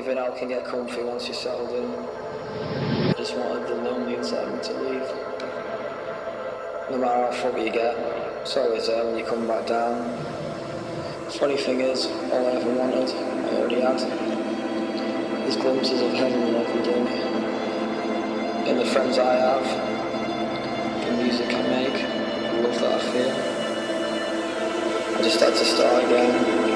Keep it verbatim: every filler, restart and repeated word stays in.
Everything else can get comfy once you're settled in. I just wanted the lonely inside me to leave. No matter how foggy you get, it's always there when you come back down. Funny thing is, all I ever wanted, I already had. There's glimpses of heaven in every day. In the friends I have, the music I make, the love that I feel. I just had to start again.